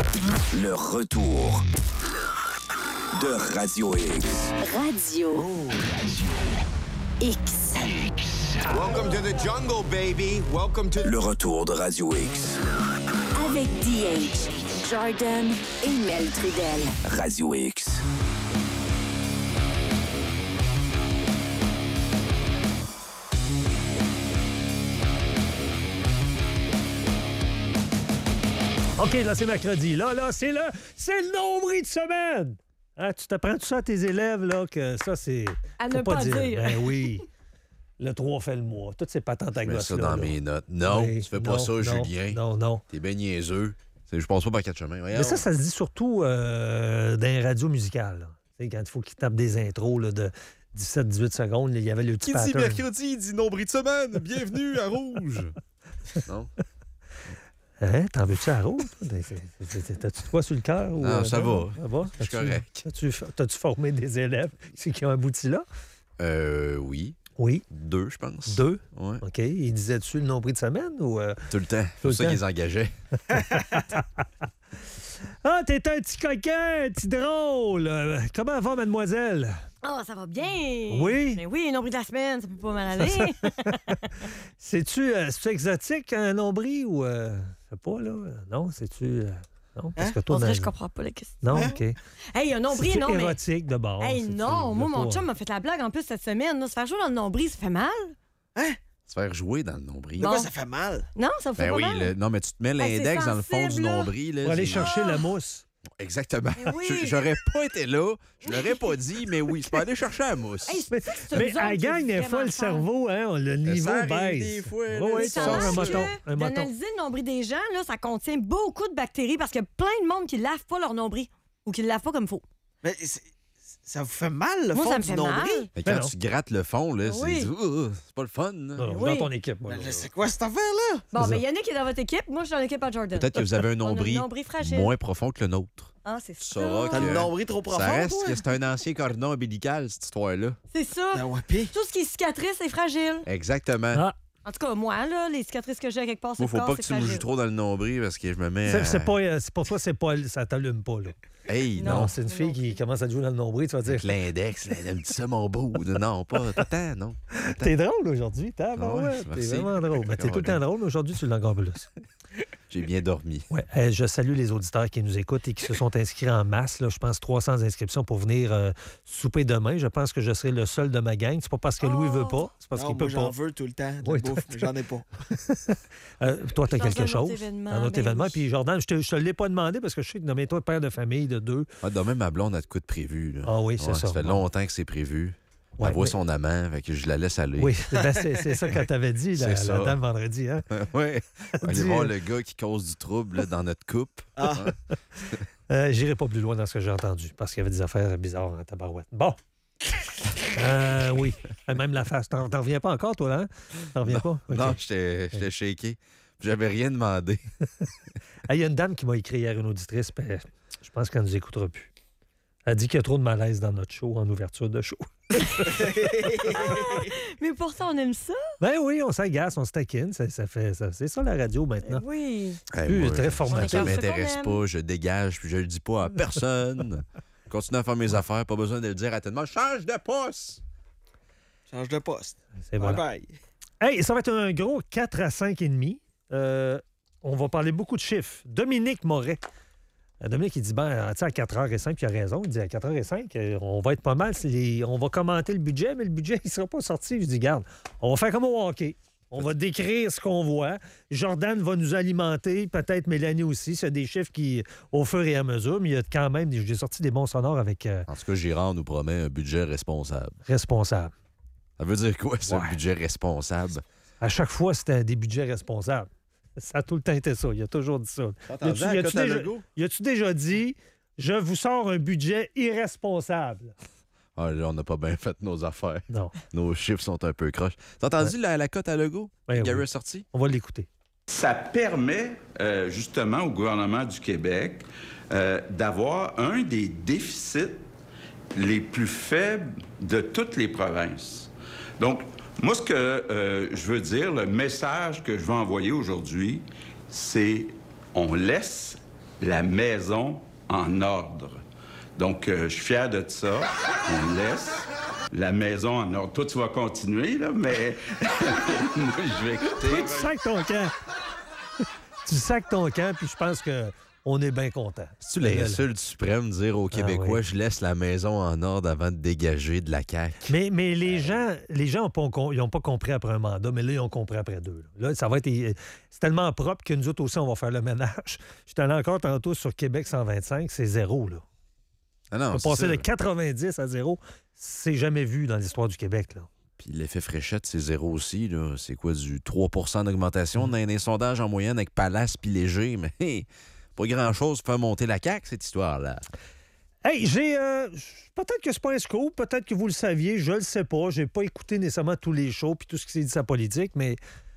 Le retour de Radio X. Radio X. Welcome to the jungle, baby. Welcome to... Le retour de Radio X. Avec DH, Jordan et Mel Trudel. Radio X. OK, là, c'est mercredi. Là, c'est le nombril de semaine. Hein, tu t'apprends tout ça à tes élèves, là, que ça, c'est... À faut ne pas dire. Ben oui. Le 3 fait le mois. Toutes ces patentes à Je mets gosses ça dans mes notes. Non, oui, tu fais pas ça, Julien. Non. T'es ben niaiseux. Je passe pas par quatre chemins. Voyons. Mais ça se dit surtout dans les radios musicales. Là. Tu sais, quand il faut qu'ils tapent des intros là, de 17-18 secondes, là, il y avait le petit Qui dit pattern. mercredi, dit nombril de semaine. Bienvenue à Rouge. Non? Hein? T'en veux-tu à rouge? T'as-tu de quoi sur le cœur? Non, ça va. Ça va? Je suis correct. T'as-tu formé des élèves qui ont abouti là? Oui. Oui. 2, je pense. 2? Ouais. OK. Ils disaient-tu le nombril de semaine ou... Tout le temps. C'est pour ça qu'ils les engageaient. Ah, t'es un petit coquin, un petit drôle. Comment va, mademoiselle? Oh, ça va bien. Oui? Mais oui, nombril de la semaine, ça peut pas mal aller. C'est-tu exotique, un nombril, ou... je sais pas, là. Non, c'est-tu... non, parce que toi... On dirait que je comprends pas la question. Non, OK. Hey, un nombril, C'est non, mais... érotique, de bord. Hey, c'est-tu? non, moi, mon pas- chum m'a fait la blague en plus cette semaine. Là. Se faire jouer dans le nombril, ça fait mal? Se faire jouer dans le nombril. Bon. Pourquoi ça fait mal? Non, ça vous fait Ben pas oui, mal? non, mais tu te mets Hey, l'index c'est dans le fond du sensible, là. nombril. Là, Pour aller c'est- chercher la mousse. Exactement. Mais oui. J'aurais pas été là, je l'aurais pas dit, mais oui, c'est pas aller chercher la mousse. Hey, Mais, c'est mais eux à la autres gang, qui des fois, vraiment le fort. cerveau, hein, le niveau arrive baisse. des fois, là, Oui, tu ça sors un Sache moton. que Un moton. d'analyser le nombril des gens, là, ça contient beaucoup de bactéries parce qu'il y a plein de monde qui lavent pas leur nombril ou qui le lavent pas comme il faut. Mais ça vous fait mal, le Moi, fond ça me du fait nombril? mal. Mais quand Ben non. tu grattes le fond, là, Oui. c'est pas le fun. là. Non, Oui. dans ton équipe, moi. Ben, là. c'est quoi cette affaire-là? Bon, C'est mais ça. Yannick est dans votre équipe. Moi, je suis dans l'équipe à Jordan. Peut-être que vous avez un On a nombril un nombril fragile. moins profond que le nôtre. Ah, c'est Tu ça. sauras T'as que le nombril trop profond, ça reste toi? que c'est un ancien cordon ombilical, cette histoire-là. C'est ça. Ben ouais, pis... Tout ce qui est cicatrice est fragile. Exactement. Ah, En tout cas, moi, là, les cicatrices que j'ai à quelque part, c'est Moi, faut le corps, pas que c'est tu me fragile. joues trop dans le nombril parce que je me mets. c'est pour toi, c'est pas, ça t'allume pas, là. Hey, Non. non. Non, c'est une fille qui commence à te jouer dans le nombril, tu vas dire. Avec l'index, elle aime ça, mon beau. Non, pas tout le temps, non. T'es drôle aujourd'hui, t'es Ouais, t'es merci. vraiment drôle. Mais t'es tout le temps drôle, mais aujourd'hui, tu l'as encore plus. J'ai bien dormi. Ouais. Je salue les auditeurs qui nous écoutent et qui se sont inscrits en masse. Là, je pense 300 inscriptions pour venir souper demain. Je pense que je serai le seul de ma gang. C'est pas parce que Louis veut pas, c'est parce Non, qu'il moi, peut j'en pas. veux tout le temps de Oui, bouffe, mais j'en ai pas. Toi, t'as Dans quelque un autre chose. événement, Un autre ben événement. oui. Puis Jordan, je te l'ai pas demandé parce que je sais que nommé-toi père de famille de 2. Ah, demain, ma blonde a de quoi de prévu. Là. Ah oui, c'est ça. Ça fait longtemps que c'est prévu. Ouais, Elle voit mais- son amant, fait que je la laisse aller. Oui, ben, c'est ça qu'elle t'avait dit, la C'est ça. dame vendredi. Hein? Ouais. Aller Dis- voir le gars qui cause du trouble là, dans notre couple. Ah, J'irai pas plus loin dans ce que j'ai entendu parce qu'il y avait des affaires bizarres en tabarouette. Bon. Oui. Même la face. T'en reviens pas encore, toi, là? Hein? T'en reviens pas? OK. Non, j'étais shaké. J'avais rien demandé. Il y a une dame qui m'a écrit hier, une auditrice, puis je pense qu'elle nous écoutera plus. Elle dit qu'il y a trop de malaise dans notre show, en ouverture de show. Mais pourtant, on aime ça. Ben oui, on s'agace, on se taquine. C'est ça la radio maintenant. Oui. Plus moi, très ça formateur. m'intéresse qu'on pas, je dégage, puis je le dis pas à personne. Continue à faire mes affaires, pas besoin de le dire à tellement. Change de poste! change de poste. C'est voilà. Bye bye. Hey, ça va être un gros 4 à 5,5. On va parler beaucoup de chiffres. Dominique Moret. Dominique, il dit, tu sais, à 4h05, puis il a raison. Il dit, à 4h05, on va être pas mal. On va commenter le budget, mais le budget, il ne sera pas sorti. Je dis, garde, on va faire comme au hockey. On va décrire ce qu'on voit. Jordan va nous alimenter, peut-être Mélanie aussi. C'est des chiffres qui, au fur et à mesure, mais il y a quand même, j'ai sorti des bons sonores avec En tout cas, Girard nous promet un budget responsable. responsable. Ça veut dire quoi, ça, Ouais. un budget responsable? À chaque fois, c'était des budgets responsables. Ça a tout le temps été ça. Il a toujours dit ça. Y a-tu déjà dit, je vous sors un budget irresponsable? Ah, là, on n'a pas bien fait nos affaires. Non. Nos chiffres sont un peu croches. T'as entendu la cote à Legault? Ben Gary oui. est sorti? On va l'écouter. Ça permet justement au gouvernement du Québec d'avoir un des déficits les plus faibles de toutes les provinces. Donc, moi, ce que je veux dire, le message que je veux envoyer aujourd'hui, c'est on laisse la maison en ordre. Donc, je suis fier de ça. On laisse la maison en ordre. Toi, tu vas continuer, là, mais moi, je vais quitter. Tu sacs ton camp. Tu sacs ton camp, puis je pense qu'on est bien content. C'est-tu l'insulte suprême de dire aux Québécois, oui. je laisse la maison en ordre avant de dégager de la CAQ? Mais les gens n'ont pas compris après un mandat, mais là, ils ont compris après deux. Là, ça va être... C'est tellement propre que nous autres aussi, on va faire le ménage. J'étais allé encore tantôt sur Québec 125, c'est 0, là. Ah non, On c'est passer ça. de 90 à 0, c'est jamais vu dans l'histoire du Québec, là. Puis l'effet fréchette, c'est 0 aussi. Là. C'est quoi, du 3 d'augmentation dans les sondages en moyenne avec Palace puis Léger? Mais hey, pas grand-chose pour faire monter la CAQ, cette histoire-là. Hey, peut-être que c'est pas un scoop, peut-être que vous le saviez, je le sais pas. J'ai pas écouté nécessairement tous les shows puis tout ce qui s'est dit sur la politique, mais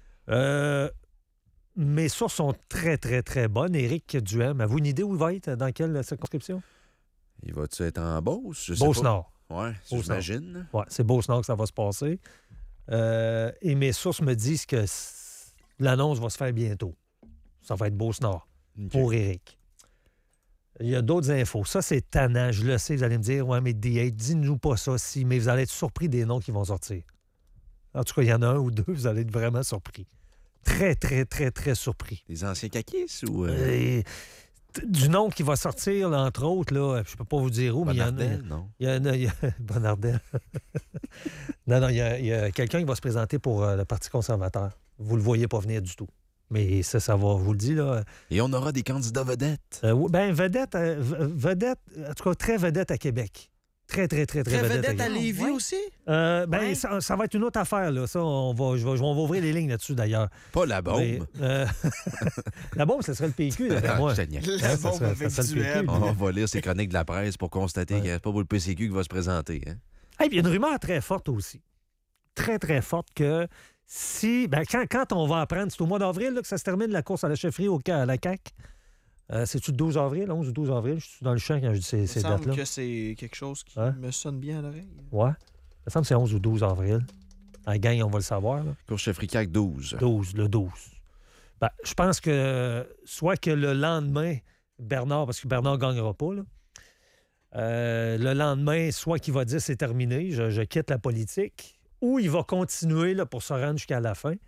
mes sources sont très, très, très bonnes. Éric Duhem, avez-vous une idée où il va être? Dans quelle circonscription? Il va-tu être en Beauce? Je sais Beauce-Nord. pas. Ouais, j'imagine. Ouais, c'est Beauce-Nord que ça va se passer. Et mes sources me disent que l'annonce va se faire bientôt. Ça va être Beauce-Nord pour Éric. Il y a d'autres infos. Ça, c'est tannant. Je le sais, vous allez me dire, ouais, mais D8, dis-nous pas ça, si, mais vous allez être surpris des noms qui vont sortir. En tout cas, il y en a un ou deux, vous allez être vraiment surpris. Très, très, très, très surpris. Les anciens caquistes ou... Du nom qui va sortir, là, entre autres, là, je peux pas vous dire où, mais il y en a. non? Il y a Bonardel. Non, il y a quelqu'un qui va se présenter pour le Parti conservateur. Vous le voyez pas venir du tout. Mais ça va, je vous le dis, là. Et on aura des candidats vedettes. Vedette, en tout cas, très vedette à Québec. Très, très, très, très Très vedette vedette à Québec. Lévis aussi? Ouais. Ça va être une autre affaire, là. Ça, on va ouvrir les lignes là-dessus, d'ailleurs. Pas la bombe. Mais, la bombe, ce serait le PQ, d'après moi. Génial. La ça bombe serait- avec ça serait le du PQ. M. On va lire ces chroniques de la presse pour constater Ouais. qu'il n'y a pas pour le PCQ qui va se présenter. Hein? Hey, puis il y a une rumeur très forte aussi. Très, très forte que si... quand on va apprendre, c'est au mois d'avril là, que ça se termine la course à la chefferie à la CAQ. C'est-tu le 12 avril, 11 ou 12 avril? Je suis dans le champ quand je dis ces Il me semble dates-là. que c'est quelque chose qui Hein? me sonne bien à l'oreille. Ouais. Il me semble que c'est 11 ou 12 avril. À la gang, on va le savoir. Là. Course chefferie CAQ 12. 12, le 12. Je pense que soit que le lendemain, Bernard, parce que Bernard ne gagnera pas, là, le lendemain, soit qu'il va dire c'est terminé, je quitte la politique, ou il va continuer là, pour se rendre jusqu'à la fin.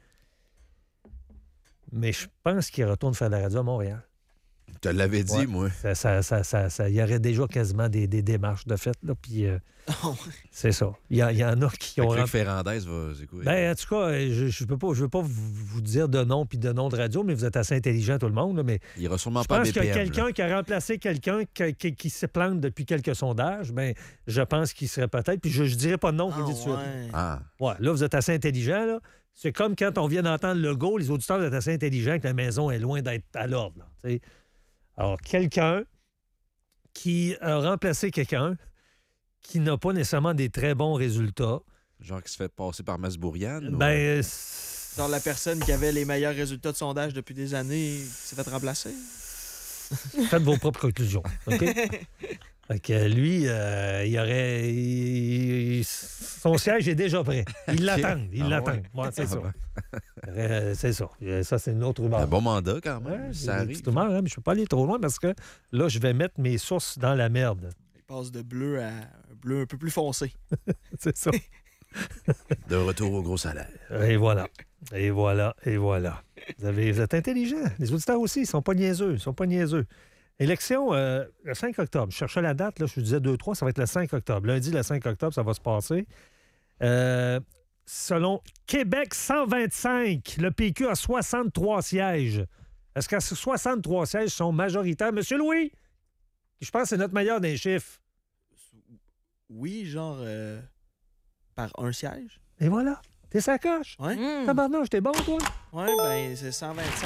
Mais je pense qu'il retourne faire de la radio à Montréal. Je te l'avais dit, Ouais. moi. Il y aurait déjà quasiment des démarches de fait. Là, puis, c'est ça. Il y en a qui ont... Luc Ferrandez va... C'est quoi? En tout cas, je ne veux pas vous dire de nom puis de nom de radio, mais vous êtes assez intelligent, tout le monde. Là, mais Il ira sûrement je pas à pense BPM. qu'il y a là. quelqu'un qui a remplacé quelqu'un qui se plante depuis quelques sondages. Ben, je pense qu'il serait peut-être... Puis je ne dirais pas de nom, je vous le dis tout de suite. ouais. Ah, Ouais, là, vous êtes assez intelligent. Là. C'est comme quand on vient d'entendre le go, les auditeurs vous êtes assez intelligents que la maison est loin d'être à l'ordre. Là, tu sais. Alors, quelqu'un qui a remplacé quelqu'un qui n'a pas nécessairement des très bons résultats, genre qui se fait passer par Masbourian? Dans la personne qui avait les meilleurs résultats de sondage depuis des années qui s'est fait remplacer. faites vos propres conclusions. OK? Fait que lui, son siège est déjà prêt. Il l'attend. Il Ah l'attend. ouais. Ouais, c'est Ah ça. ben. C'est ça. Ça, c'est une autre rumeur. Un bon mandat, quand Ouais, même. c'est ça une arrive. petite rumeur, hein, mais je ne peux pas aller trop loin parce que là, je vais mettre mes sources dans la merde. Il passe de bleu à un bleu un peu plus foncé. C'est ça. De retour au gros salaire. Et voilà. Et voilà. Et voilà. Vous êtes intelligents. Les auditeurs aussi, ils sont pas niaiseux. Ils sont pas niaiseux. Élection, le 5 octobre. Je cherchais la date, là, je vous disais 2-3, ça va être le 5 octobre. Lundi, le 5 octobre, ça va se passer. Selon Québec 125, le PQ a 63 sièges. Est-ce que ces 63 sièges sont majoritaires? Monsieur Louis, je pense que c'est notre meilleur des chiffres. Oui, genre par un siège. Et voilà. T'es sacoche. Ouais. Tabarnouche, t'es bon, toi? Ouais, ben c'est 125.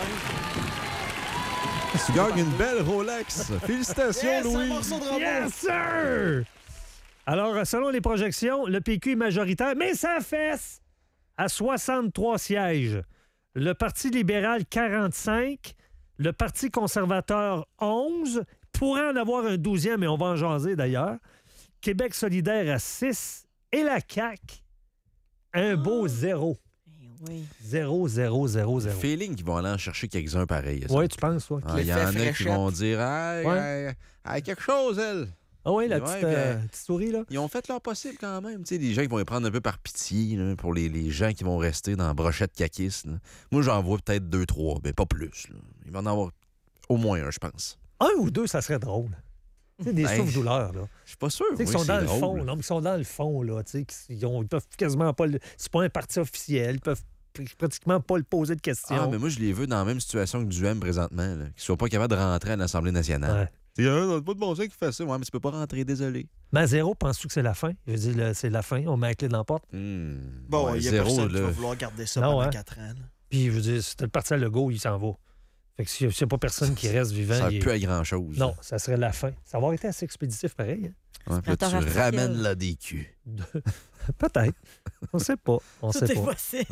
Tu gagnes une belle Rolex. Félicitations, Yes, un Louis. morceau de robot. Yes, sir! Alors, selon les projections, le PQ est majoritaire, mais ça fesse à 63 sièges. Le Parti libéral, 45. Le Parti conservateur, 11. Pourrait en avoir un 12e, mais on va en jaser d'ailleurs. Québec solidaire à 6. Et la CAQ, un beau 0. Oui. 0, 0, 0, 0. Feeling qu'ils vont aller en chercher quelques-uns pareils. Oui, tu penses, toi? Il y en a qui fréchette. vont dire hey, Ouais. hey, quelque chose, elle. Ah oui, la Ouais, petite, bien. petite souris, là. Ils ont fait leur possible quand même. Tu sais, les gens qui vont les prendre un peu par pitié là, pour les gens qui vont rester dans la brochette caquiste. Là. Moi, j'en vois peut-être 2, 3, mais pas plus. Là. Il va en avoir au moins un, je pense. 1 ou 2, ça serait drôle. Tu sais, des Ben, souffres-douleurs, là. Je suis pas sûr. Tu sais, Oui, qu'ils sont c'est dans le drôle. fond. Non, mais ils sont dans le fond, là. Tu sais, ils peuvent quasiment pas le... C'est pas un parti officiel. Ils peuvent pratiquement pas le poser de questions. Ah, mais moi, je les veux dans la même situation que Duhem présentement. Là, qu'ils soient pas capables de rentrer à l'Assemblée nationale. Ouais. Il y a pas de bon sens qui fait ça. Ouais, mais tu peux pas rentrer, désolé. Mais à 0, penses-tu que c'est la fin? Je veux dire, c'est la fin. On met la clé dans la porte. Bon, Ouais, il y a zéro, personne qui là. va vouloir garder ça Non, pendant hein. 4 ans. là. Puis, je veux dire, si t'as le parti à Legault, il s'en va. Fait que s'il n'y a pas personne qui reste vivant... Ça il ne est- peut à grand-chose. Non, ça serait la fin. Ça va avoir été assez expéditif, pareil. hein. Ouais, puis là, tu Attends, Raphaël. ramènes la DQ. Peut-être. On sait pas. On Tout sait est pas. possible.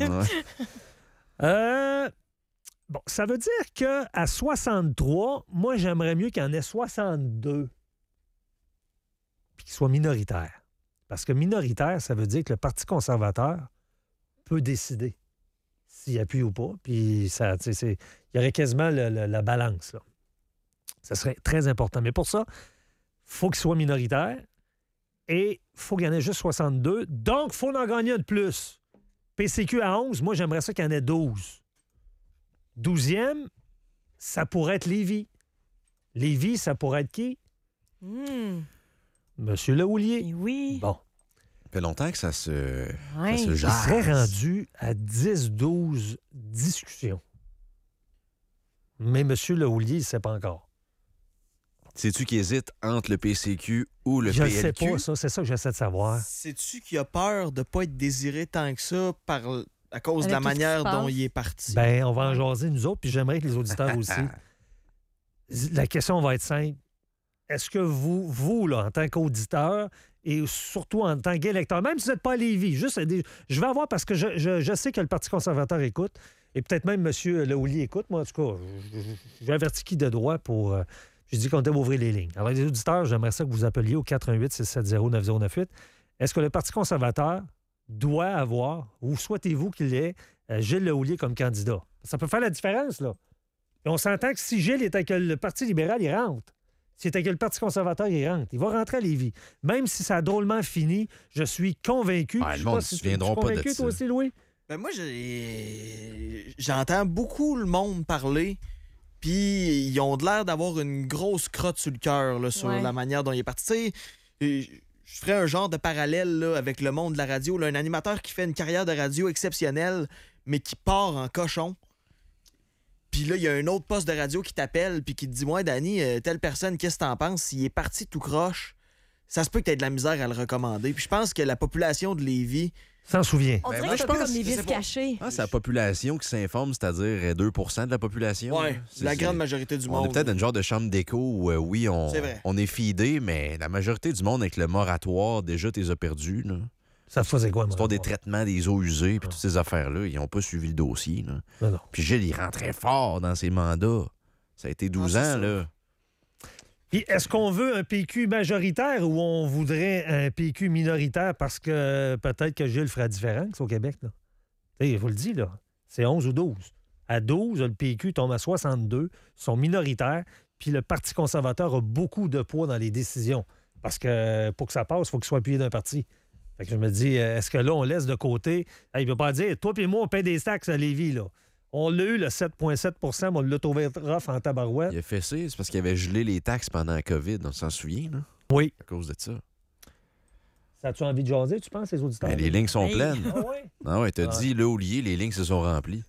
Ouais. Bon, ça veut dire qu'à 63, moi, j'aimerais mieux qu'il y en ait 62 puis qu'il soit minoritaire. Parce que minoritaire, ça veut dire que le Parti conservateur peut décider s'il appuie ou pas. Puis ça, tu sais, il y aurait quasiment la balance. Là. Ça serait très important. Mais pour ça, il faut qu'il soit minoritaire et il faut qu'il y en ait juste 62. Donc, il faut en gagner un de plus. PCQ à 11, moi, j'aimerais ça qu'il y en ait 12. 12e, ça pourrait être Lévis. Lévis, ça pourrait être qui? Monsieur Lehoulier. Et oui. Bon, Ça fait longtemps que ça se Ouais. il jase. serait rendu à 10-12 discussions. Mais monsieur Lehoulier, il ne sait pas encore. Sais-tu qui hésite entre le PCQ ou le Je ne PLQ? sais pas, ça. C'est ça que j'essaie de savoir. Sais-tu qu'il a peur de ne pas être désiré tant que ça à cause de la Avec tout ce qui manière se passe. dont il est parti? Ben, on va en jaser, nous autres, puis j'aimerais que les auditeurs aussi. La question va être simple. Est-ce que vous là, en tant qu'auditeur et surtout en tant qu'électeur, même si vous n'êtes pas à Lévis, je vais avoir, parce que je sais que le Parti conservateur écoute, et peut-être même M. Lehoulier écoute. Moi, en tout cas, j'ai averti qui de droit pour... j'ai dit qu'on devait ouvrir les lignes. Alors, les auditeurs, j'aimerais ça que vous appeliez au 418-670-9098. Est-ce que le Parti conservateur doit avoir, ou souhaitez-vous qu'il ait Gilles Lehoulier comme candidat? Ça peut faire la différence, là. Et on s'entend que si Gilles est avec le Parti libéral, il rentre. S'il est avec le Parti conservateur, il rentre. Il va rentrer à Lévis. Même si ça a drôlement fini, je suis convaincu. Ouais, Je le sais monde pas ne se souviendra tu es pas de convaincu, ça. toi aussi, Louis? Ben moi, j'entends beaucoup le monde parler, puis ils ont de l'air d'avoir une grosse crotte sur le cœur là, sur Ouais. la manière dont il est parti. Tu sais, je ferais un genre de parallèle là, avec le monde de la radio. Là, un animateur qui fait une carrière de radio exceptionnelle, mais qui part en cochon. Puis là, il y a un autre poste de radio qui t'appelle puis qui te dit « Ouais, Danny, telle personne, qu'est-ce que t'en penses? S'il est parti tout croche, ça se peut que t'aies de la misère à le recommander. » Puis je pense que la population de Lévis... S'en souvient. On Ben, dirait moi, que c'est je un peu pense- comme les je sais vis pas. cachés. Ah, c'est la population qui s'informe, c'est-à-dire 2 de la population. Ouais, C'est- la c'est- grande majorité du On monde. est peut-être dans une genre de chambre d'écho où, oui, C'est vrai. on est fidé, mais la majorité du monde, avec le moratoire, déjà, t'es as perdu. Là. Ça faisait quoi, moi? L'histoire des traitements des eaux usées puis toutes ces affaires-là, ils n'ont pas suivi le dossier. Là. Non, non. Puis Gilles, il rentrait fort dans ses mandats. Ça a été 12 Ah, c'est ans, ça. là. Puis est-ce qu'on veut un PQ majoritaire ou on voudrait un PQ minoritaire parce que peut-être que Gilles fera différence au Québec? Là? Il vous le dit, là. C'est 11 ou 12. À 12, le PQ tombe à 62, sont minoritaires, puis le Parti conservateur a beaucoup de poids dans les décisions. Parce que pour que ça passe, il faut qu'il soit appuyé d'un parti. Fait que je me dis, est-ce que là, on laisse de côté... il ne peut pas dire, toi et moi, on paie des taxes à Lévis, là. On l'a eu, le 7,7 mais on l'a trouvé rough en tabarouette. Il a fessé, c'est parce qu'il avait gelé les taxes pendant la COVID, on s'en souvient, là, Oui. à cause de ça. Ça a-tu envie de jaser, tu penses, les auditeurs? Ben, les lignes sont Hey. pleines. Ah ouais? Ah ouais, t'as Ouais. dit, là, Oulier, les lignes se sont remplies.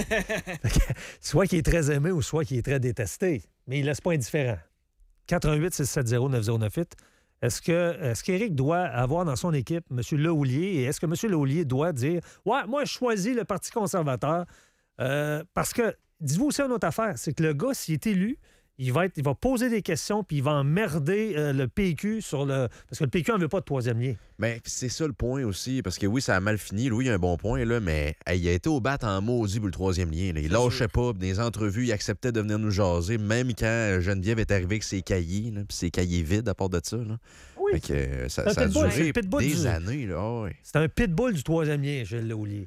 Soit qu'il est très aimé ou soit qu'il est très détesté. Mais il ne laisse pas indifférent. 418-670-9098. Est-ce qu'Éric doit avoir dans son équipe M. Lehoulier et est-ce que M. Lehoulier doit dire « Ouais, moi, je choisis le Parti conservateur parce que, dites-vous aussi une autre affaire, c'est que le gars, s'il est élu, il va poser des questions puis il va emmerder le PQ sur le... Parce que le PQ n'en veut pas de troisième lien. Mais c'est ça le point aussi, parce que oui, ça a mal fini. Louis a un bon point, là, mais hey, il a été au bat en maudit pour le troisième lien. Là. Il lâchait pas, puis des entrevues, il acceptait de venir nous jaser, même quand Geneviève est arrivée avec ses cahiers, là, puis ses cahiers vides à part de ça. Là. Oui. Fait que, ça C'est un a pitbull, c'est duré le pitbull des du- années. Là. Ah ouais. C'est un pitbull du troisième lien, Gilles Lehoulier.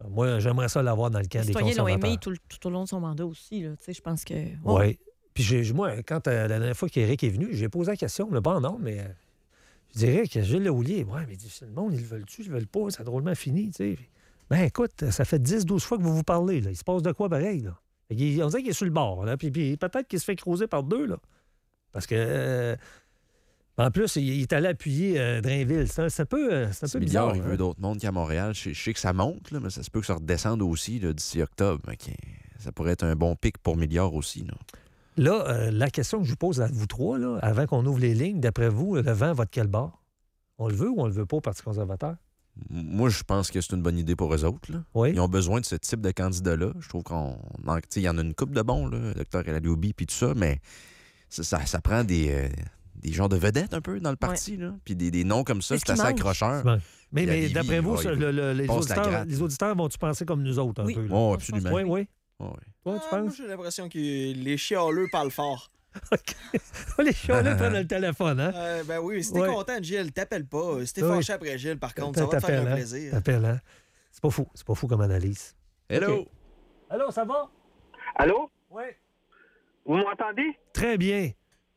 Moi, j'aimerais ça l'avoir dans le camp Les des citoyens l'ont conservateurs. aimé tout au long de son mandat aussi. Là. Tu sais, je pense que. Oui. Puis moi, quand la dernière fois qu'Éric est venu, j'ai posé la question, le bon non, mais je dirais que Gilles Lehouillier, ouais, mais le monde, ils le veulent-tu, ils le veulent pas, ça a drôlement fini, tu sais. Ben écoute, ça fait 10-12 fois que vous vous parlez, là. Il se passe de quoi pareil, là? On dirait qu'il est sur le bord, là, puis peut-être qu'il se fait creuser par deux, là. Parce que, en plus, il est allé appuyer Drainville. C'est un peu Si bizarre. Milliard, il veut d'autres mondes qu'à Montréal. Je sais que ça monte, là, mais ça se peut que ça redescende aussi là, d'ici octobre. OK. Ça pourrait être un bon pic pour Milliard aussi. Là, la question que je vous pose à vous trois, là, avant qu'on ouvre les lignes, d'après vous, le vent va de quel bord? On le veut ou on le veut pas au Parti conservateur? Moi, je pense que c'est une bonne idée pour eux autres. Là. Oui. Ils ont besoin de ce type de candidat-là. Je trouve il y en a une couple de bons, là, Dr. Eladiobi puis tout ça, mais ça prend des genres de vedettes un peu dans le parti. Là. Puis des noms comme ça, C'est ce c'est assez qui manque. accrocheur. Ouais. Mais Lévis, d'après vous, il les passe la gratte. auditeurs vont-tu penser comme nous autres un Oui. peu? Là? Oh, absolument. Oui, oui. Oh, oui. Toi, tu Moi, penses? j'ai l'impression que les chialeux parlent fort. Les chialeux prennent le téléphone, hein? Ben oui, si t'es Ouais. content de Gilles, t'appelle pas. Si t'es Oui. fâché après Gilles, par contre, ça va te faire T'appelles, un hein? plaisir. T'appelles, hein? C'est pas fou comme analyse. Hello! OK. Allô, ça va? Allô? Oui. Vous m'entendez? Très bien.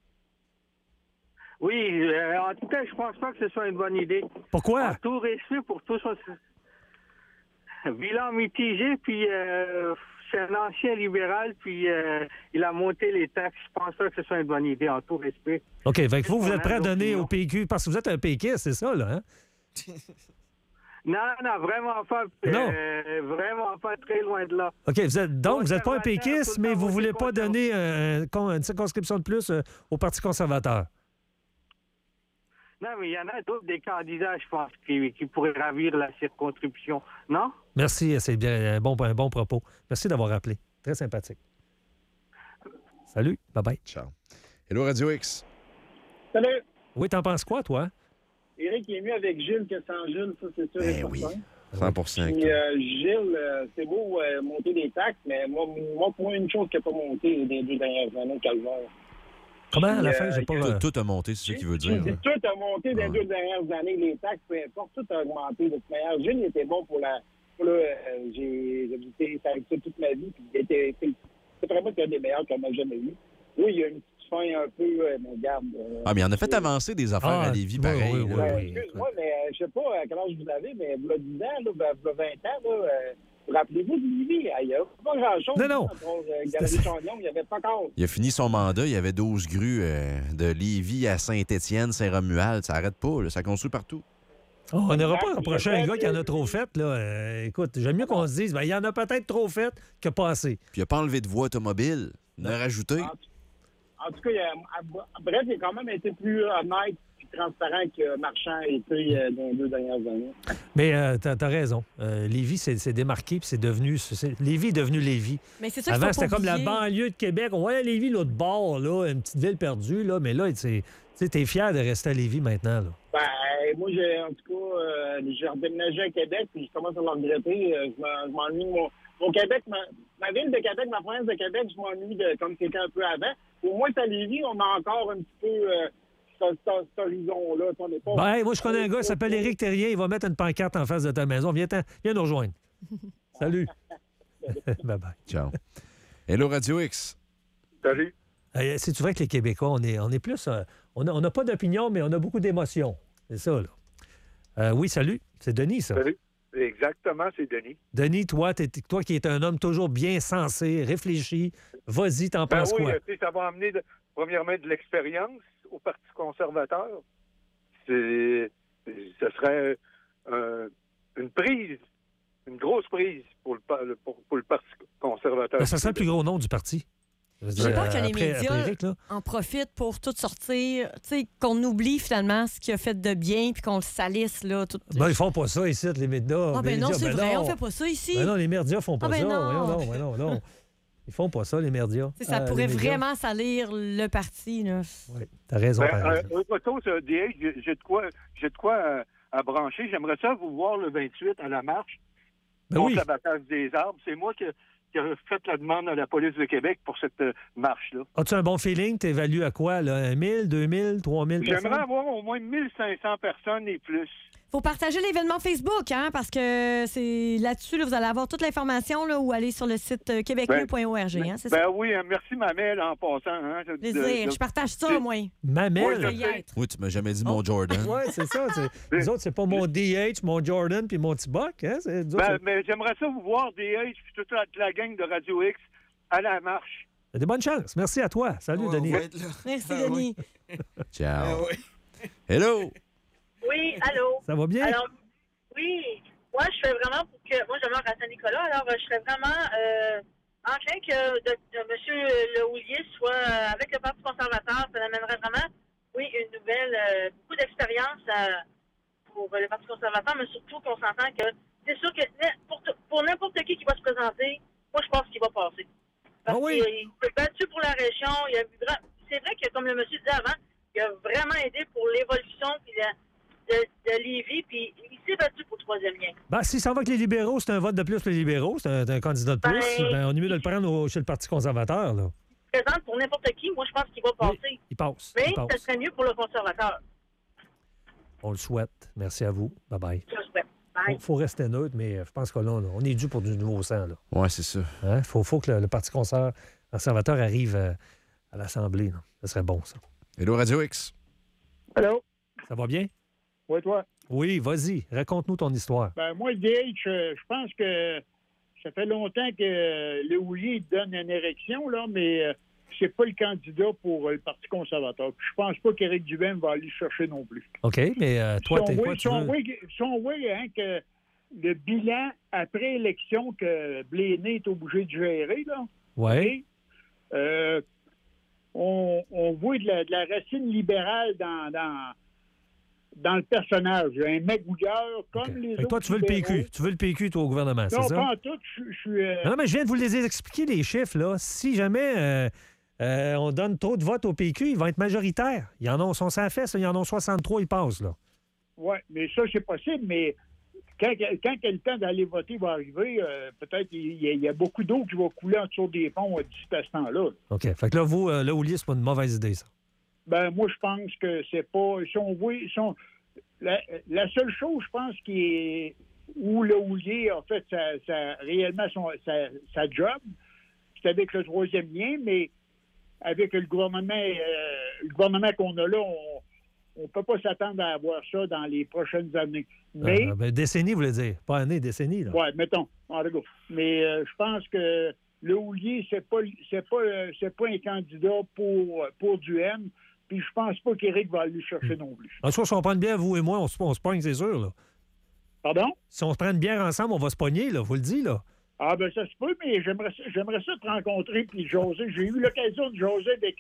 Oui, en tout cas, je pense pas que ce soit une bonne idée. Pourquoi? En tout respect pour tout ça. Bilan mitigé, puis c'est un ancien libéral, puis il a monté les taxes. Je pense pas que ce soit une bonne idée, en tout respect. OK, fait que vous êtes prêt à On a donner l'opinion. au PQ, parce que vous êtes un péquiste, c'est ça, là, hein? Non, vraiment pas. Non. Vraiment pas très loin de là. OK, vous n'êtes pas un Conservateur, péquiste, tout le mais temps vous voulez voter pas contre. donner une circonscription de plus au Parti conservateur. Non, mais il y en a d'autres des candidats, je pense, qui pourraient ravir la circonscription. Non? Merci, c'est bien un bon propos. Merci d'avoir appelé. Très sympathique. Salut, bye-bye. Ciao. Hello, Radio X. Salut! Oui, t'en penses quoi, toi? Éric est mieux avec Gilles que sans Gilles, ça c'est sûr. Ben et oui, certain. 100%. Puis Gilles, c'est beau monter des taxes, mais moi, pour une chose qui n'a pas monté les 2 dernières années, Calvaire. Comment, à la fin, j'ai pas... Tout a monté, c'est ça qu'il veut dire. Tout a monté les 2 dernières années, les taxes, peu importe, tout a augmenté de toute manière. Gilles était bon pour la... j'ai habité avec ça toute ma vie, puis c'est vraiment un des meilleurs qu'on a jamais eu. Oui, il y a une petite fin un peu, mais regarde... Mais il en a fait avancer des affaires à Lévis, pareil. oui, là. oui. Excuse-moi, mais je sais pas à quel âge vous avez, mais il y a 10 ans, là, il y a 20 ans, là, rappelez-vous de Lévis, il n'y a pas grand-chose. Non. Galerie Chagnon, il n'y avait pas encore. Il a fini son mandat, il y avait 12 grues de Lévis à Saint-Étienne, Saint-Romuald. Ça n'arrête pas, là, ça construit partout. Oh, on n'aura pas reproché à un gars qui en a trop fait, là. Écoute, j'aime mieux qu'on se dise, il y en a peut-être trop fait que pas assez. Puis il n'a pas enlevé de voie automobile. Il en a rajouté. En tout cas, bref, il a quand même été plus honnête et transparent que Marchand était dans les 2 dernières années. Mais t'as raison. Lévis s'est démarqué, puis c'est devenu... Lévis est devenu Lévis. Mais c'est ça qu'il Avant, faut pas c'était comme la oublier. banlieue de Québec. On voyait Lévis, l'autre bord, là, une petite ville perdue, là. Mais là, t'es fier de rester à Lévis maintenant, là. Ben, moi, en tout cas, j'ai redéménagé à Québec, puis je commence à le regretter. Je m'ennuie de mon Québec, ma ville de Québec, ma province de Québec, je m'ennuie de comme c'était un peu avant. Au moins, à Lévis, on a encore un petit peu cet horizon-là. On n'est pas... Ben, moi, je connais un gars, il s'appelle Éric Terrien. Il va mettre une pancarte en face de ta maison. Viens nous rejoindre. Salut. Bye-bye. Ciao. Hello, Radio X. Salut. C'est vrai que les Québécois, on est plus... on n'a pas d'opinion, mais on a beaucoup d'émotions. C'est ça, là. Oui, salut. C'est Denis, ça. Salut. Exactement, c'est Denis. Denis, toi qui es un homme toujours bien sensé, réfléchi, vas-y, t'en penses quoi? Ça va amener, premièrement, de l'expérience au Parti conservateur. Ce serait une prise, une grosse prise pour le Parti conservateur. Ben, ça serait le plus gros nom du parti. J'ai peur que les Après médias Éric, là. en profitent pour tout sortir, tu sais, qu'on oublie finalement ce qu'il a fait de bien puis qu'on le salisse, là. Tout... Ben, ils font pas ça ici, les médias. Ah, ben non, médias, c'est vrai, non. on fait pas ça ici. Ben non, les médias font pas Ah, ben ça. non. Voyons, non. Ils font pas ça, les médias. Tu sais, ça Les pourrait médias. vraiment salir le parti, là. Oui, t'as raison, par exemple. J'ai de quoi à brancher. J'aimerais ça vous voir le 28 à la marche Ben contre oui. l'abattage des arbres. C'est moi qui ai fait la demande à la police de Québec pour cette marche-là. As-tu un bon feeling? T'évalues à quoi, là? 1 000, 2 000, 3 000 personnes? J'aimerais avoir au moins 1500 personnes et plus. Faut partager l'événement Facebook, hein, parce que c'est là-dessus, là, vous allez avoir toute l'information là, ou aller sur le site québecmieux.org. Hein, c'est ça? Oui, merci Mamel en passant. Hein, Plaisir. Je partage ça, moi. Mamel? Oui, tu m'as jamais dit mon Jordan. Oui, c'est ça. Les autres, c'est pas mon DH, mon Jordan puis mon T-Buck. Hein? Mais j'aimerais ça vous voir, DH, puis toute la gang de Radio X à la marche. Des bonnes chances. Merci à toi. Salut, Denis. Merci, Denis. Ciao. Hello. Oui, allô? Ça va bien? Alors, oui, moi, je fais vraiment pour que... Moi, je demeure à Saint-Nicolas, alors je serais vraiment enclin que M. Lehouillier soit avec le Parti conservateur. Ça amènerait vraiment, oui, une nouvelle, beaucoup d'expérience pour le Parti conservateur, mais surtout qu'on s'entend que c'est sûr que pour n'importe qui va se présenter, moi, je pense qu'il va passer. Parce qu'il s'est battu pour la région. C'est vrai que, comme le monsieur disait avant, il a vraiment aidé pour l'évolution puis de Lévis, puis il s'est battu pour le troisième lien. Ben, si ça va avec les libéraux, c'est un vote de plus pour les libéraux, c'est un candidat de plus, on est mieux de le prendre chez le Parti conservateur. Là. Il présente pour n'importe qui, moi je pense qu'il va passer. Oui, il passe. Mais ça serait mieux pour le conservateur. On le souhaite. Merci à vous. Bye-bye. Je le souhaite. Bye. Faut rester neutre, mais je pense que là, on est dû pour du nouveau sang. Oui, c'est ça. Hein? Faut que le Parti conservateur arrive à l'Assemblée. Là. Ça serait bon, ça. Hello, Radio X. Allô? Ça va bien? Oui, toi? Oui, vas-y. Raconte-nous ton histoire. Ben, moi, le DH, je pense que ça fait longtemps que Lehouillier donne une érection, là, mais c'est pas le candidat pour le Parti conservateur. Puis je pense pas qu'Éric Duhaime va aller chercher non plus. OK, mais toi, t'es quoi? Si on voit que le bilan après élection que Bléné est obligé de gérer, là, oui. On voit de la racine libérale dans le personnage. Un magouilleur comme les autres. Toi, tu veux le PQ. Tu veux le PQ, toi, au gouvernement, c'est ça? Non, pas en tout. Je suis... Non, mais je viens de vous les expliquer, les chiffres, là. Si jamais on donne trop de votes au PQ, ils vont être majoritaires. Ils en ont, sont sans fesse, ils en ont 63, ils passent, là. Oui, mais ça, c'est possible, mais quand le temps d'aller voter va arriver, peut-être il y a beaucoup d'eau qui va couler en dessous des ponts d'ici à ce temps-là. OK. Fait que là, vous, Lehouillier, c'est pas une mauvaise idée, ça. Ben, moi, je pense que c'est pas... La seule chose, je pense, où Lehouillier a fait réellement sa job, c'est avec le troisième lien, mais avec le gouvernement qu'on a là, on ne peut pas s'attendre à avoir ça dans les prochaines années. Mais décennie, vous voulez dire? Pas année, décennie, là. Oui, mettons. Mais je pense que Lehouillier, c'est pas un candidat pour Duhaime. Puis je pense pas qu'Éric va aller chercher non plus. En tout cas, si on prend une bière, vous et moi, on se pogne, c'est sûr, là. Pardon? Si on se prend une bière ensemble, on va se pogner, là, vous le dites, là. Ah, ben ça se peut, mais j'aimerais ça te rencontrer puis jaser. J'ai eu l'occasion de jaser avec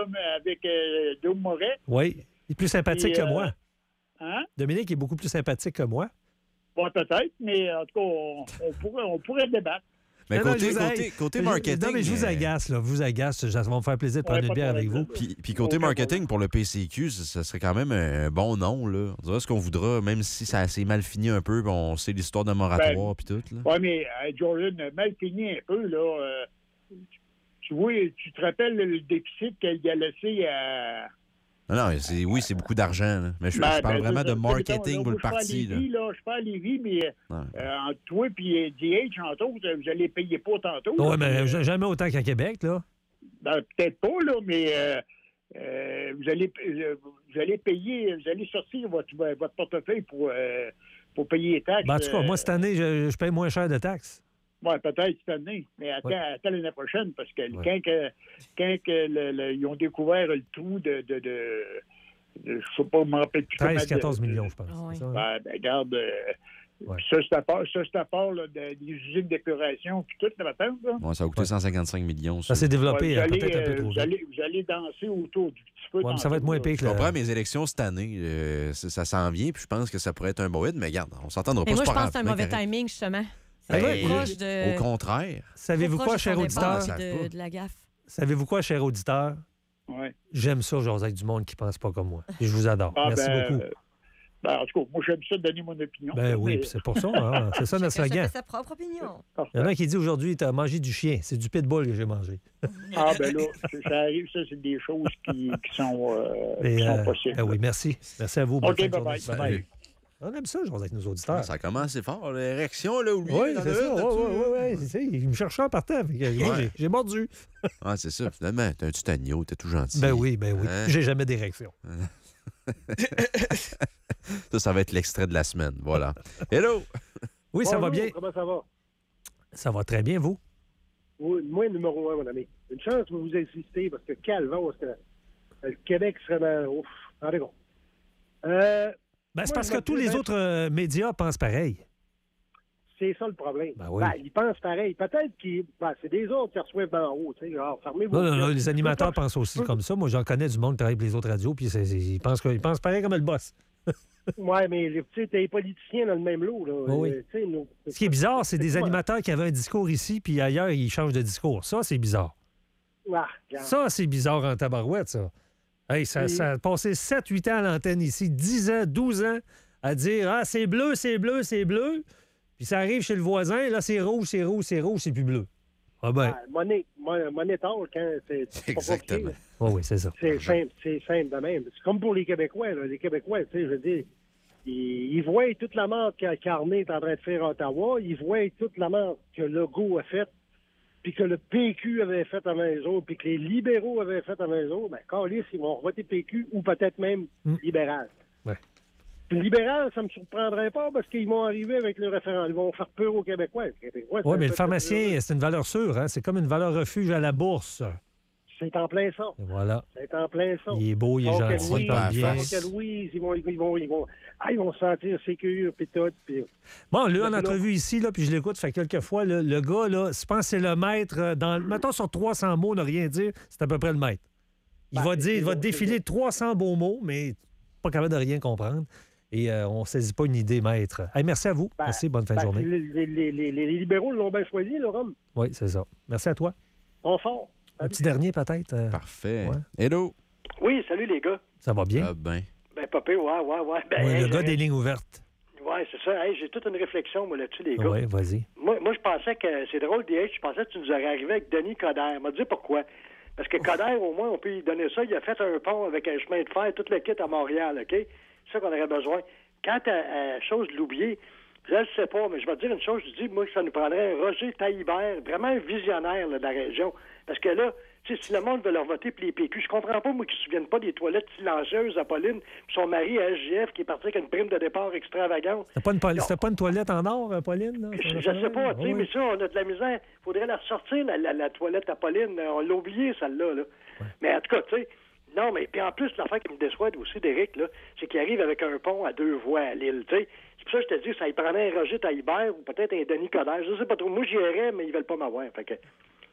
Dom Moret. Oui, il est plus sympathique que moi. Hein? Dominique est beaucoup plus sympathique que moi. Bon, peut-être, mais en tout cas, on pourrait débattre. Mais côté marketing... Non, mais je vous agace, là. Vous agace. Ça va me faire plaisir de prendre une bière avec vous. Puis côté marketing, pour le PCQ, ça serait quand même un bon nom, là. On dirait ce qu'on voudra, même si ça s'est mal fini un peu, on sait l'histoire de moratoire puis tout, là. Oui, mais Jordan, mal fini un peu, là. Tu vois, tu te rappelles le déficit qu'elle a laissé à... Non, c'est beaucoup d'argent, là. Mais je parle vraiment de marketing pour le parti, là. Je parle à Lévis, mais entre toi et DH, entre autres, vous allez payer pas tantôt. Oui, mais jamais autant qu'à Québec, là. Ben, peut-être pas, là, mais vous allez payer, vous allez sortir votre portefeuille pour payer les taxes. Ben, en tout cas, moi, cette année, je paye moins cher de taxes. Oui, peut-être cette année, mais attends l'année prochaine, parce que quand ils ont découvert le trou de je ne sais pas, je me rappelle plus. 13-14 millions, je pense. Oui. Ben, regarde, ça, c'est à part là, des usines d'épuration puis tout, la patente. Ouais, ça a coûté 155 millions. Ça s'est développé peut-être un peu trop vite. Vous allez danser autour du petit peu. Ouais, mais ça va être moins pire que je comprends mes élections cette année. Ça s'en vient, puis je pense que ça pourrait être un bon hit, mais regarde, on s'entendra pas. Moi, je pense que c'est un mauvais timing, justement. Au contraire. Savez-vous quoi, cher auditeur? De la gaffe. Savez-vous quoi, cher auditeur? Oui. J'aime ça, jaser avec du monde qui ne pense pas comme moi. Et je vous adore. Merci beaucoup. En tout cas, moi, j'aime ça donner mon opinion. Ben oui, c'est pour ça. Hein? C'est ça notre slogan. sa propre opinion. Il y en a un qui dit aujourd'hui, tu as mangé du chien. C'est du pitbull que j'ai mangé. Ah, ben là, ça arrive, ça, c'est des choses qui sont possibles. Ben oui, merci. Merci à vous. OK, bye-bye. On aime ça, je avec nos auditeurs. Ça commence fort, l'érection, là, oublié. Oui, c'est ça. Oui. Il me cherchait en partant. Moi, j'ai mordu. Ah, c'est ça. Finalement, t'es un petit agneau, t'es tout gentil. Ben oui. Hein? J'ai jamais d'érection. Ça va être l'extrait de la semaine. Voilà. Hello! Oui, ça va bien. Comment ça va? Ça va très bien, vous? Oui, moi, numéro 1, mon ami. Une chance que vous existez, parce que calvaire, le Québec serait dans... Ouf, rendez compte. C'est parce que tous les autres médias pensent pareil. C'est ça le problème. Ben oui. Ils pensent pareil. Peut-être qu'ils... c'est des autres qui reçoivent d'en haut. Alors, fermez-vous. Non, les animateurs pensent aussi comme ça. Moi, j'en connais du monde qui travaille pour les autres radios, puis ils pensent pareil comme le boss. Oui, mais tu sais, t'es politiciens dans le même lot. Là. Oui. Ce qui est bizarre, c'est des animateurs qui avaient un discours ici, puis ailleurs, ils changent de discours. Ça, c'est bizarre. Ça, c'est bizarre en tabarouette, ça. Hey, ça a passé 7-8 ans à l'antenne ici, 10 ans, 12 ans, à dire « Ah, c'est bleu, c'est bleu, c'est bleu ». Puis ça arrive chez le voisin, là, c'est rouge, c'est rouge, c'est rouge, c'est plus bleu. Ah ben. Monnaie tard, quand c'est exactement. Oui, c'est ça. C'est simple de même. C'est comme pour les Québécois. Là. Les Québécois, tu sais, je veux dire, ils voient toute la merde qu'Arnay est en train de faire à Ottawa. Ils voient toute la merde que Legault a faite, puis que le PQ avait fait avant les autres, puis que les libéraux avaient fait avant les autres. Ben, câlisse, ils vont voter PQ ou peut-être même libéral. Ouais. Puis libéral, ça me surprendrait pas parce qu'ils vont arriver avec le référendum. Ils vont faire peur aux Québécois. Oui, mais le pharmacien, c'est une valeur sûre. Hein? C'est comme une valeur refuge à la bourse. C'est en plein ça. Et voilà. C'est en plein ça. Il est beau, il est gentil, il parle bien. Louise, ils vont se sentir sécure, puis tout. Puis... Bon, là, en entrevue ici, là, puis je l'écoute, fait quelques fois, le gars, là, je pense que c'est le maître. Mettons, sur 300 mots, ne rien dire, c'est à peu près le maître. Il va défiler 300 beaux mots, mais pas capable de rien comprendre. Et on ne saisit pas une idée, maître. Hey, merci à vous. Merci, bonne fin de journée. Les libéraux l'ont bien choisi, le Rome. Oui, c'est ça. Merci à toi. On fort. Un petit dernier, peut-être. Parfait. Ouais. Hello. Oui, salut les gars. Ça va bien? Ben, papé, ouais. Le gars des lignes ouvertes. Oui, c'est ça. Hey, j'ai toute une réflexion, moi, là-dessus, les gars. Oui, vas-y. Moi, je pensais que... C'est drôle, DH, je pensais que tu nous aurais arrivé avec Denis Coderre. M'a dit pourquoi. Parce que Coderre, au moins, on peut lui donner ça. Il a fait un pont avec un chemin de fer, tout le kit à Montréal, OK? C'est ça qu'on aurait besoin. Quant à chose de l'oublier, je ne sais pas, mais je vais te dire une chose. Je dis, moi, que ça nous prendrait un Roger Taillibert, vraiment un visionnaire là, de la région. Parce que là, tu sais, si le monde veut leur voter pour les PQ, je comprends pas, moi, qu'ils se souviennent pas des toilettes silencieuses à Pauline, puis son mari à SGF qui est parti avec une prime de départ extravagante. C'était pas une toilette en or, Pauline? Là, je sais pas, tu sais, mais ça, on a de la misère. Faudrait la ressortir, la toilette à Pauline. On l'a oublié, celle-là. Là. Ouais. Mais en tout cas, tu sais, non, mais puis en plus, l'affaire qui me déçoit aussi d'Éric, là, c'est qu'il arrive avec un pont à 2 voies à Lille, tu sais. C'est pour ça que je te dis, ça y prendrait un Roger Taillibert ou peut-être un Denis Coderre. Je sais pas trop. Moi, j'y irais, mais ils veulent pas m'avoir. Fait que...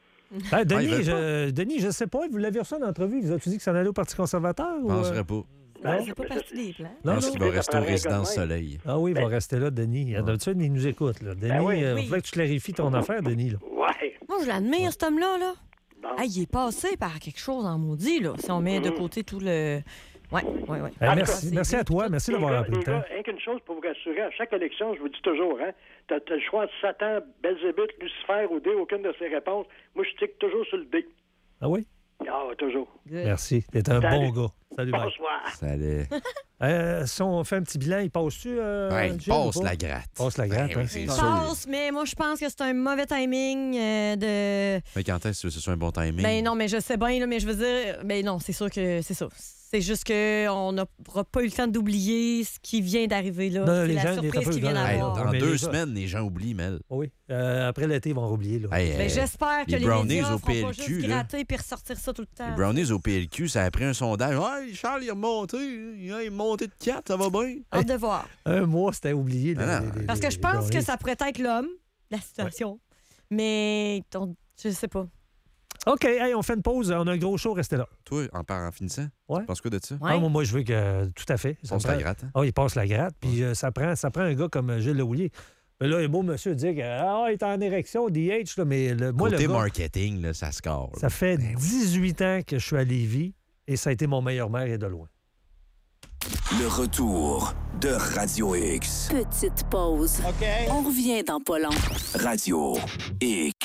Denis, je sais pas, vous l'avez reçu en entrevue. Vous avez dit que ça allait au Parti conservateur? Je ne penserais pas. C'est pas parti des plans. Je pense qu'il va rester au Résidence Soleil. Ah oui, il va rester là, Denis. D'habitude, il nous écoute. Là. Denis, il faudrait que tu clarifies ton affaire, Denis. Là. Ouais. Moi, je l'admire, cet homme-là. Là. Hey, il est passé par quelque chose en maudit, là, si on met de côté tout le... Oui. Merci à toi. Merci d'avoir appelé le temps. Rien qu'une chose pour vous rassurer, à chaque élection, je vous dis toujours, hein, t'as le choix entre Satan, Belzébuth, Lucifer ou D, aucune de ces réponses. Moi, je tique toujours sur le D. Ah oui? Ah, toujours. Merci. T'es un bon gars. Salut, bye. Bonsoir. Salut. Si on fait un petit bilan, il passe-tu? Il passe la gratte. Passe la gratte, hein? Il passe, mais moi, je pense que c'est un mauvais timing de... Mais quand est-ce que ce soit un bon timing? Ben non, mais je sais bien, là, mais je veux dire... Ben non, c'est sûr que c'est ça. C'est juste qu'on n'aura pas eu le temps d'oublier ce qui vient d'arriver, là. Non, c'est la surprise qu'ils viennent d'avoir. Dans 2 semaines, les gens oublient, Mel. Oui. Après l'été, ils vont oublier. Là. Ben, j'espère que les brownies médias au feront PLQ, pas juste gratter puis ressortir ça tout le temps. Les brownies au PLQ, ça a pris un sondage. Hey, Charles, il est remonté. Il est monté de 4, ça va bien. Hâte de voir. Un mois, c'était oublié. Parce que je pense que ça pourrait être l'homme, la situation. Ouais. Mais je sais pas. OK, hey, on fait une pause. On a un gros show, restez là. Toi, en finissant, tu penses quoi de ça? Ouais. Ah, moi, je veux que... Tout à fait. Il passe la gratte. Ah, il passe la gratte. Puis ça prend un gars comme Gilles Lehouillier. Mais là, un beau monsieur dit qu'il est en érection, DH. Là, mais moi, côté le gars, marketing, là, ça score. Ça fait 18 ans que je suis à Lévis et ça a été mon meilleur maire et de loin. Le retour de Radio X. Petite pause. OK. On revient dans pas long. Radio X.